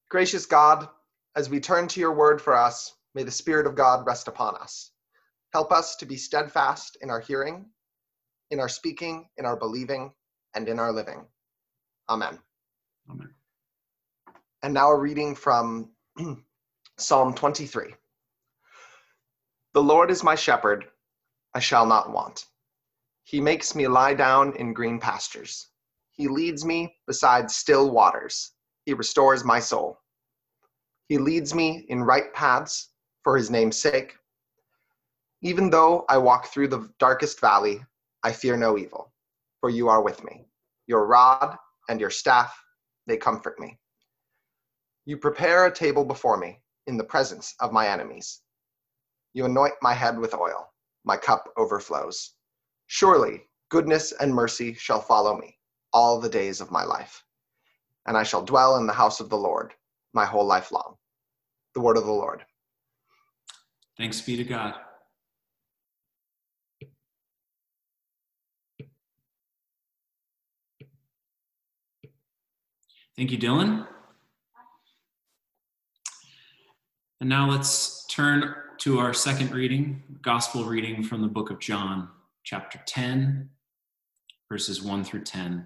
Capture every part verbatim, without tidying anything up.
Gracious God, as we turn to your word for us, may the Spirit of God rest upon us. Help us to be steadfast in our hearing, in our speaking, in our believing, and in our living. Amen. Amen. And now a reading from Psalm twenty-three. The Lord is my shepherd, I shall not want. He makes me lie down in green pastures. He leads me beside still waters. He restores my soul. He leads me in right paths for his name's sake. Even though I walk through the darkest valley, I fear no evil, for you are with me. Your rod and your staff, they comfort me. You prepare a table before me in the presence of my enemies. You anoint my head with oil. My cup overflows. Surely goodness and mercy shall follow me all the days of my life, and I shall dwell in the house of the Lord my whole life long. The word of the Lord. Thanks be to God. Thank you, Dylan. And now let's turn to our second reading, gospel reading from the book of John, chapter ten, verses one through ten.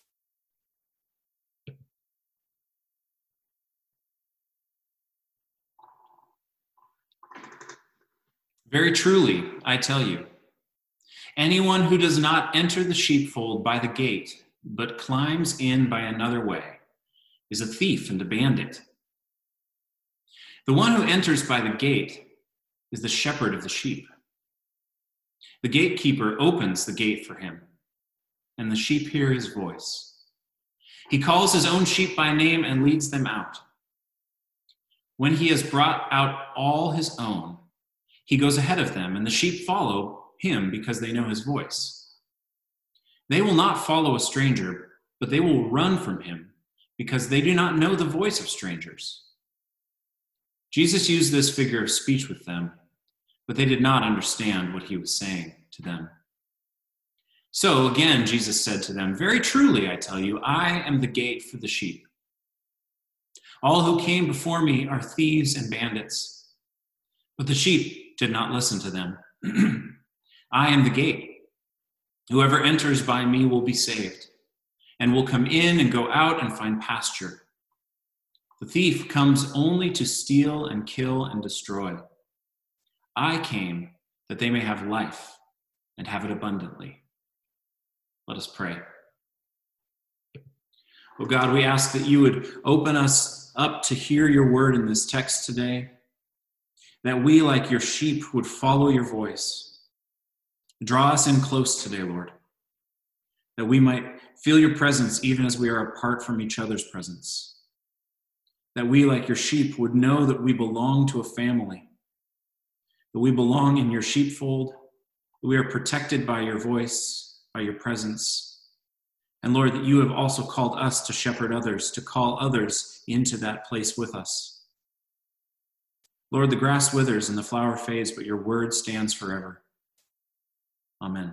Very truly, I tell you, anyone who does not enter the sheepfold by the gate, but climbs in by another way, is a thief and a bandit. The one who enters by the gate is the shepherd of the sheep. The gatekeeper opens the gate for him, and the sheep hear his voice. He calls his own sheep by name and leads them out. When he has brought out all his own, he goes ahead of them, and the sheep follow him because they know his voice. They will not follow a stranger, but they will run from him because they do not know the voice of strangers. Jesus used this figure of speech with them, but they did not understand what he was saying to them. So again, Jesus said to them, very truly, I tell you, I am the gate for the sheep. All who came before me are thieves and bandits, but the sheep did not listen to them. I am the gate. Whoever enters by me will be saved, and will come in and go out and find pasture. The thief comes only to steal and kill and destroy. I came that they may have life and have it abundantly. Let us pray. Oh God, we ask that you would open us up to hear your word in this text today, that we, like your sheep, would follow your voice. Draw us in close today, Lord, that we might feel your presence even as we are apart from each other's presence. That we, like your sheep, would know that we belong to a family, that we belong in your sheepfold, that we are protected by your voice, by your presence. And Lord, that you have also called us to shepherd others, to call others into that place with us. Lord, the grass withers and the flower fades, but your word stands forever. Amen.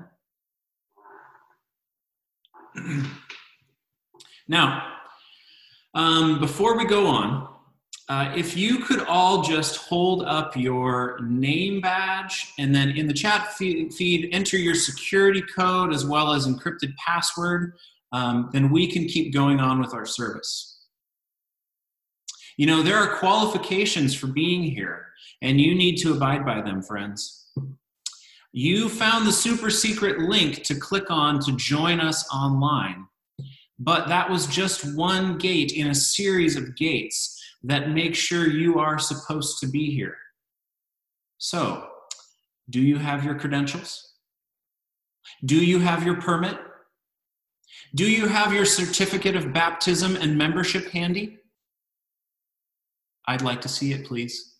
Now, um, before we go on, uh, if you could all just hold up your name badge and then in the chat feed, feed enter your security code as well as encrypted password, um, then we can keep going on with our service. You know, there are qualifications for being here, and you need to abide by them, friends. You found the super secret link to click on to join us online, but that was just one gate in a series of gates that make sure you are supposed to be here. So, do you have your credentials? Do you have your permit? Do you have your certificate of baptism and membership handy? I'd like to see it, please.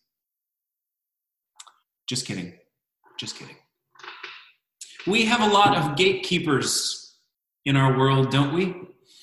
Just kidding. Just kidding. We have a lot of gatekeepers in our world, don't we?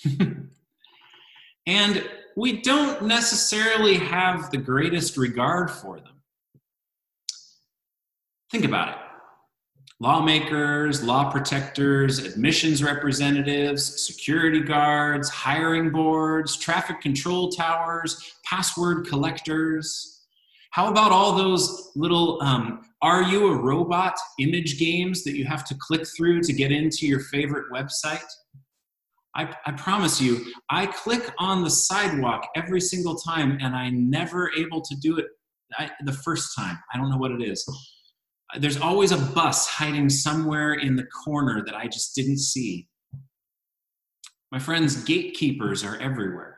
And we don't necessarily have the greatest regard for them. Think about it. Lawmakers, law protectors, admissions representatives, security guards, hiring boards, traffic control towers, password collectors. How about all those little um, Are You a Robot image games that you have to click through to get into your favorite website? I, I promise you, I click on the sidewalk every single time and I'm never able to do it I, the first time. I don't know what it is. There's always a bus hiding somewhere in the corner that I just didn't see. My friends, gatekeepers are everywhere.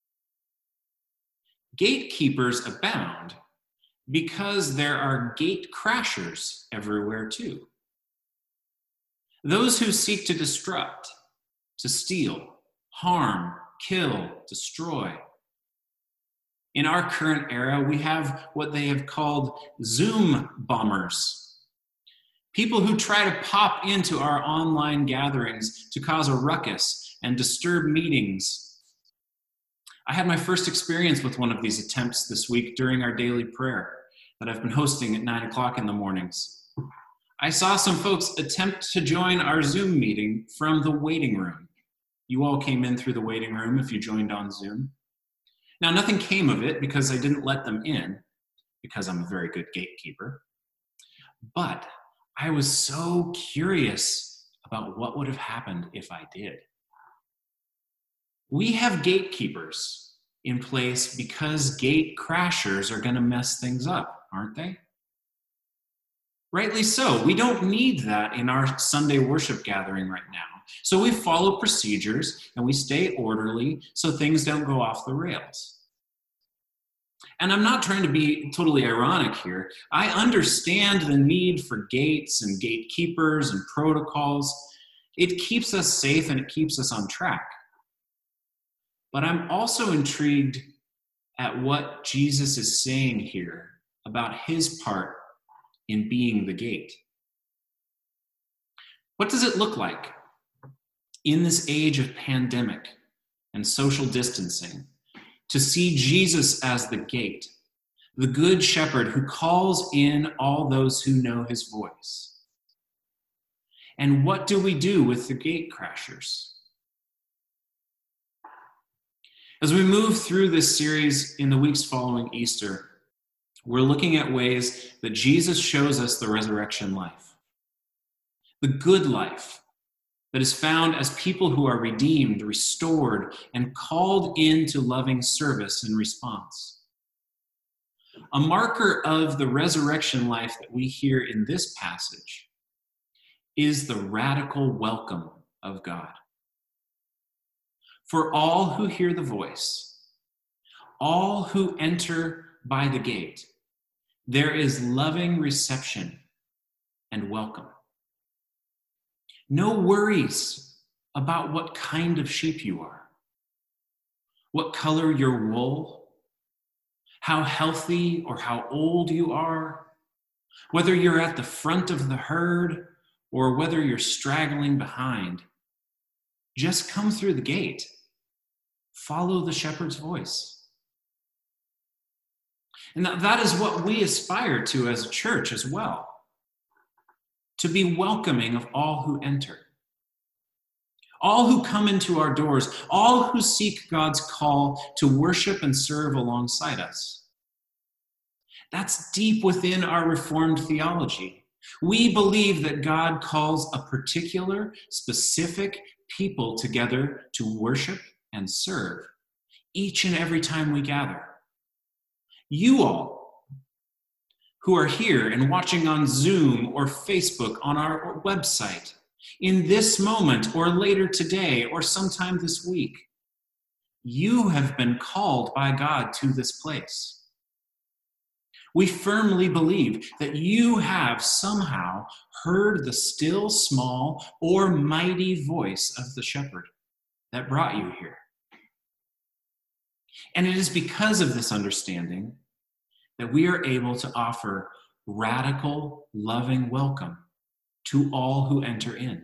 Gatekeepers abound because there are gate crashers everywhere too. Those who seek to disrupt, to steal, harm, kill, destroy. In our current era, we have what they have called Zoom bombers. People who try to pop into our online gatherings to cause a ruckus and disturb meetings. I had my first experience with one of these attempts this week during our daily prayer that I've been hosting at nine o'clock in the mornings. I saw some folks attempt to join our Zoom meeting from the waiting room. You all came in through the waiting room if you joined on Zoom. Now, nothing came of it because I didn't let them in, because I'm a very good gatekeeper. But I was so curious about what would have happened if I did. We have gatekeepers in place because gate crashers are going to mess things up, aren't they? Rightly so. We don't need that in our Sunday worship gathering right now. So we follow procedures and we stay orderly so things don't go off the rails. And I'm not trying to be totally ironic here. I understand the need for gates and gatekeepers and protocols. It keeps us safe and it keeps us on track. But I'm also intrigued at what Jesus is saying here about his part in being the gate. What does it look like in this age of pandemic and social distancing to see Jesus as the gate, the good shepherd who calls in all those who know his voice? And what do we do with the gate crashers? As we move through this series in the weeks following Easter, we're looking at ways that Jesus shows us the resurrection life, the good life that is found as people who are redeemed, restored, and called into loving service and response. A marker of the resurrection life that we hear in this passage is the radical welcome of God. For all who hear the voice, all who enter by the gate, there is loving reception and welcome. No worries about what kind of sheep you are, what color your wool, how healthy or how old you are, whether you're at the front of the herd or whether you're straggling behind. Just come through the gate. Follow the shepherd's voice. And that is what we aspire to as a church as well, to be welcoming of all who enter, all who come into our doors, all who seek God's call to worship and serve alongside us. That's deep within our Reformed theology. We believe that God calls a particular, specific people together to worship and serve each and every time we gather. You all who are here and watching on Zoom or Facebook on our website, in this moment or later today or sometime this week, you have been called by God to this place. We firmly believe that you have somehow heard the still, small, or mighty voice of the shepherd that brought you here. And it is because of this understanding that we are able to offer radical, loving welcome to all who enter in.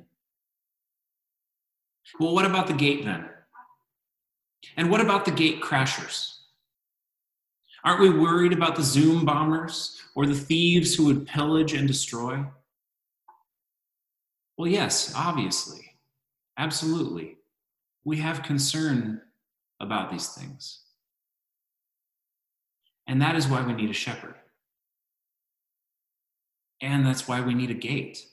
Well, what about the gate then? And what about the gate crashers? Aren't we worried about the Zoom bombers or the thieves who would pillage and destroy? Well, yes, obviously, absolutely. We have concern about these things. And that is why we need a shepherd. And that's why we need a gate.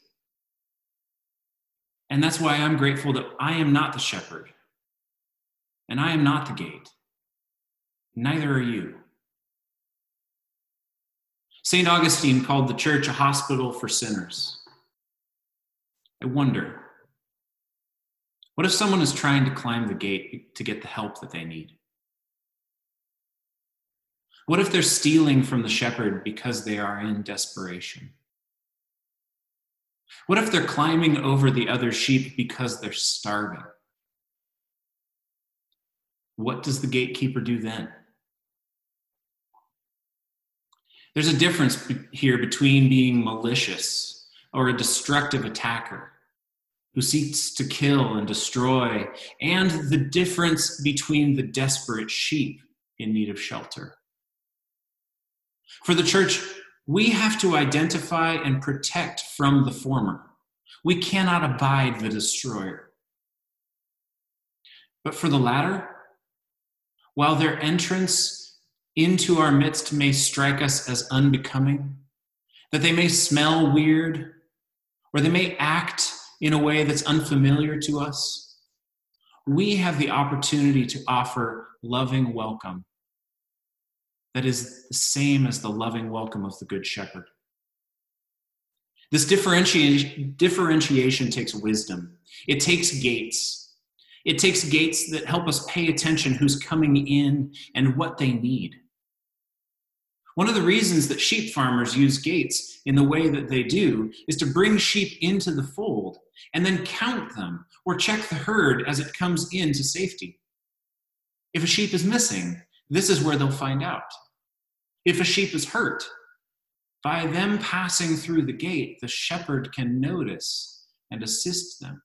And that's why I'm grateful that I am not the shepherd. And I am not the gate. Neither are you. Saint Augustine called the church a hospital for sinners. I wonder, what if someone is trying to climb the gate to get the help that they need? What if they're stealing from the shepherd because they are in desperation? What if they're climbing over the other sheep because they're starving? What does the gatekeeper do then? There's a difference here between being malicious or a destructive attacker who seeks to kill and destroy, and the difference between the desperate sheep in need of shelter. For the church, we have to identify and protect from the former. We cannot abide the destroyer. But for the latter, while their entrance into our midst may strike us as unbecoming, that they may smell weird, or they may act in a way that's unfamiliar to us, we have the opportunity to offer loving welcome that is the same as the loving welcome of the Good Shepherd. This differentiation, differentiation takes wisdom. It takes gates. It takes gates that help us pay attention who's coming in and what they need. One of the reasons that sheep farmers use gates in the way that they do is to bring sheep into the fold and then count them or check the herd as it comes into safety. If a sheep is missing, this is where they'll find out. If a sheep is hurt, by them passing through the gate, the shepherd can notice and assist them.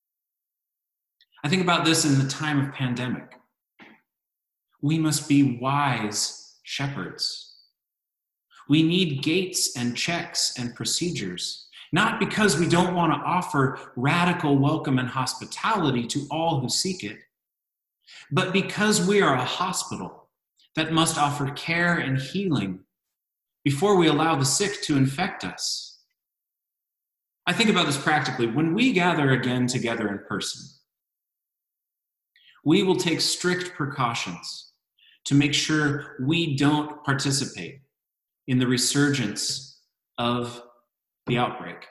I think about this in the time of pandemic. We must be wise shepherds. We need gates and checks and procedures, not because we don't want to offer radical welcome and hospitality to all who seek it, but because we are a hospital that must offer care and healing before we allow the sick to infect us. I think about this practically. When we gather again together in person, we will take strict precautions to make sure we don't participate in the resurgence of the outbreak.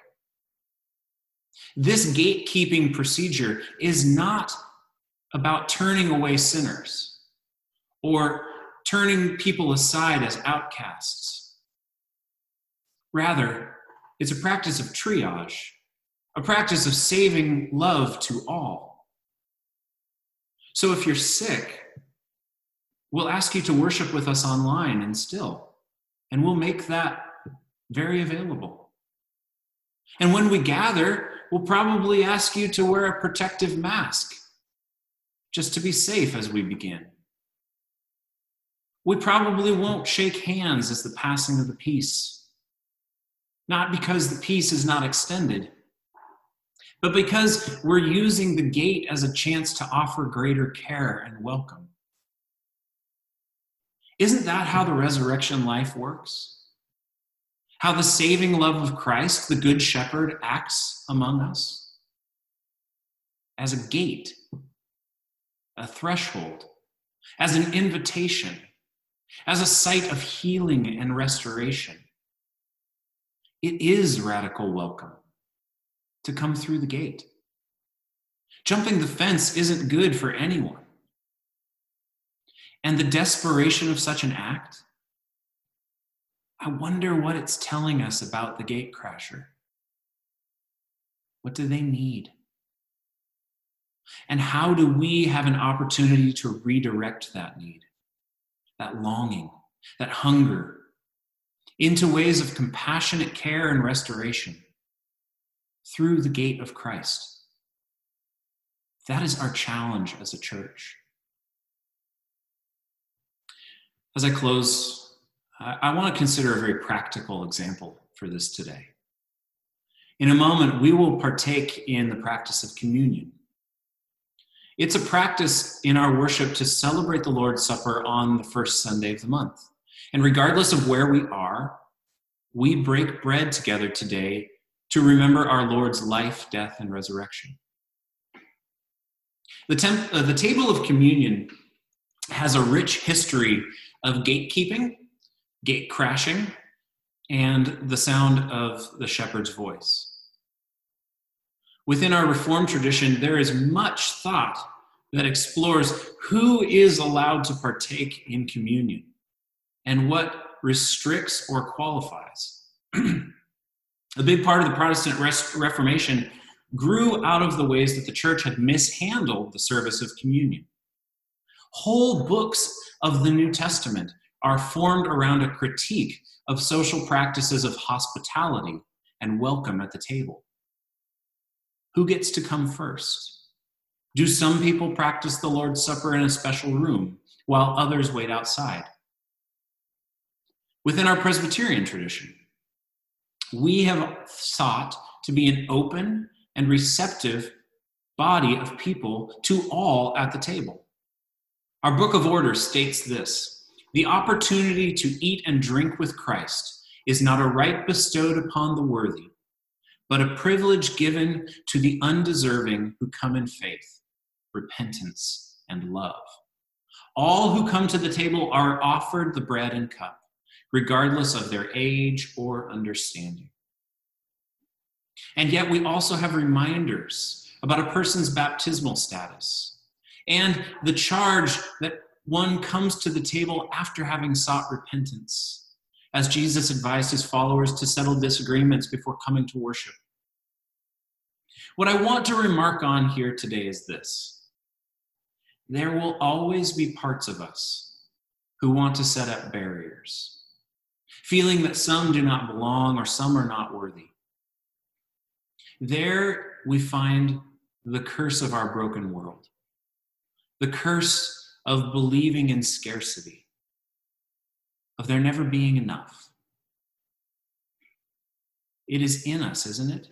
This gatekeeping procedure is not about turning away sinners or turning people aside as outcasts. Rather, it's a practice of triage, a practice of saving love to all. So if you're sick, we'll ask you to worship with us online and still. And we'll make that very available. And when we gather, we'll probably ask you to wear a protective mask, just to be safe as we begin. We probably won't shake hands as the passing of the peace, not because the peace is not extended, but because we're using the gate as a chance to offer greater care and welcome. Isn't that how the resurrection life works? How the saving love of Christ, the Good Shepherd, acts among us? As a gate, a threshold, as an invitation, as a site of healing and restoration. It is radical welcome to come through the gate. Jumping the fence isn't good for anyone. And the desperation of such an act, I wonder what it's telling us about the gatecrasher. What do they need? And how do we have an opportunity to redirect that need, that longing, that hunger, into ways of compassionate care and restoration through the gate of Christ? That is our challenge as a church. As I close, I want to consider a very practical example for this today. In a moment, we will partake in the practice of communion. It's a practice in our worship to celebrate the Lord's Supper on the first Sunday of the month. And regardless of where we are, we break bread together today to remember our Lord's life, death, and resurrection. The, temp- uh, the table of communion has a rich history of gatekeeping, gate crashing, and the sound of the shepherd's voice. Within our Reformed tradition, there is much thought that explores who is allowed to partake in communion and what restricts or qualifies. A big part of the Protestant Reformation grew out of the ways that the church had mishandled the service of communion. Whole books of the New Testament are formed around a critique of social practices of hospitality and welcome at the table. Who gets to come first? Do some people practice the Lord's Supper in a special room while others wait outside? Within our Presbyterian tradition, we have sought to be an open and receptive body of people to all at the table. Our Book of Orders states this: the opportunity to eat and drink with Christ is not a right bestowed upon the worthy, but a privilege given to the undeserving who come in faith, repentance, and love. All who come to the table are offered the bread and cup, regardless of their age or understanding. And yet we also have reminders about a person's baptismal status and the charge that one comes to the table after having sought repentance, as Jesus advised his followers to settle disagreements before coming to worship. What I want to remark on here today is this: there will always be parts of us who want to set up barriers, feeling that some do not belong or some are not worthy. There we find the curse of our broken world, the curse of believing in scarcity, of there never being enough. It is in us, isn't it?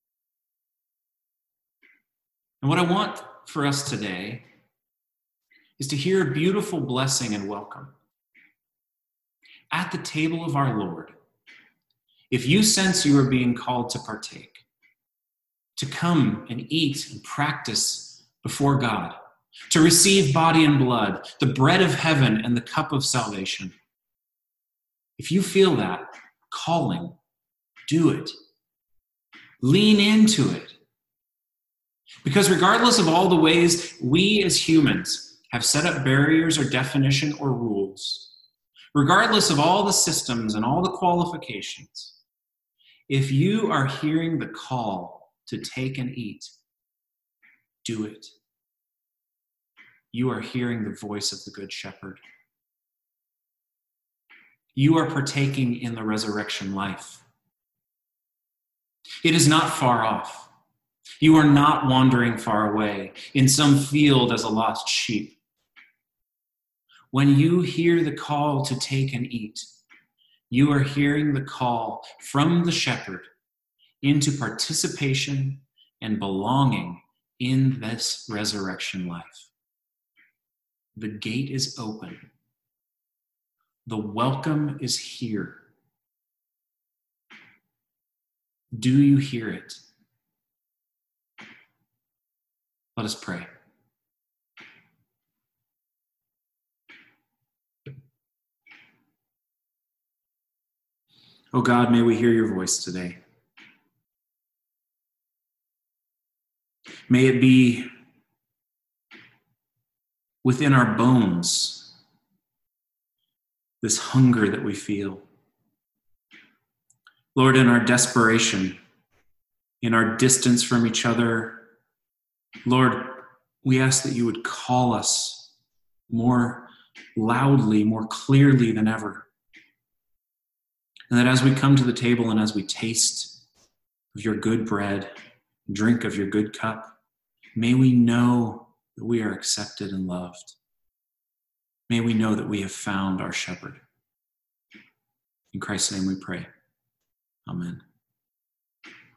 And what I want for us today is to hear a beautiful blessing and welcome. At the table of our Lord, if you sense you are being called to partake, to come and eat and practice before God, to receive body and blood, the bread of heaven and the cup of salvation, if you feel that calling, do it. Lean into it. Because regardless of all the ways we as humans have set up barriers or definition or rules, regardless of all the systems and all the qualifications, if you are hearing the call to take and eat, do it. You are hearing the voice of the Good Shepherd. You are partaking in the resurrection life. It is not far off. You are not wandering far away in some field as a lost sheep. When you hear the call to take and eat, you are hearing the call from the shepherd into participation and belonging in this resurrection life. The gate is open. The welcome is here. Do you hear it? Let us pray. Oh God, may we hear your voice today. May it be within our bones, this hunger that we feel. Lord, in our desperation, in our distance from each other, Lord, we ask that you would call us more loudly, more clearly than ever. And that as we come to the table and as we taste of your good bread, drink of your good cup, may we know that we are accepted and loved. May we know that we have found our shepherd. In Christ's name we pray. Amen.